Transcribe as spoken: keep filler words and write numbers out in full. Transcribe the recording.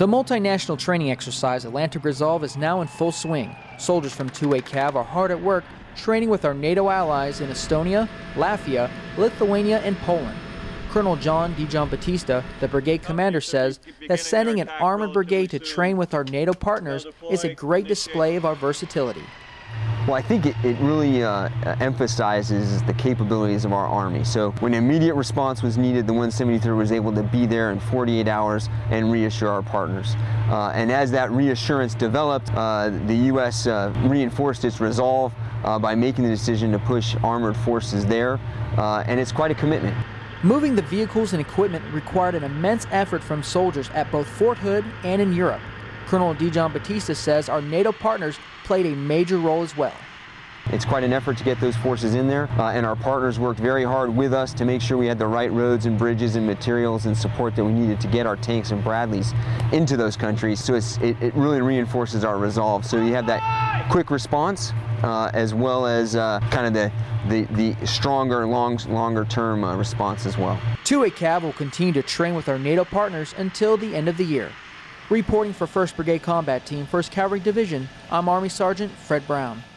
The multinational training exercise Atlantic Resolve is now in full swing. Soldiers from two A Cav are hard at work training with our NATO allies in Estonia, Latvia, Lithuania, and Poland. Colonel John DiGiambattista, the brigade commander, says that sending an armored brigade to train with our NATO partners is a great display of our versatility. Well, I think it, it really uh, emphasizes the capabilities of our Army. So when immediate response was needed, the one seventy-third was able to be there in forty-eight hours and reassure our partners. Uh, and as that reassurance developed, uh, the U S uh, reinforced its resolve uh, by making the decision to push armored forces there, uh, and it's quite a commitment. Moving the vehicles and equipment required an immense effort from soldiers at both Fort Hood and in Europe. Colonel DiGiambattista says our NATO partners played a major role as well. It's quite an effort to get those forces in there, uh, and our partners worked very hard with us to make sure we had the right roads and bridges and materials and support that we needed to get our tanks and Bradleys into those countries. So it's, it, it really reinforces our resolve. So you have that quick response uh, as well as uh, kind of the, the, the stronger, long, longer term uh, response as well. two A Cav will continue to train with our NATO partners until the end of the year. Reporting for first Brigade Combat Team, first Cavalry Division, I'm Army Sergeant Fred Brown.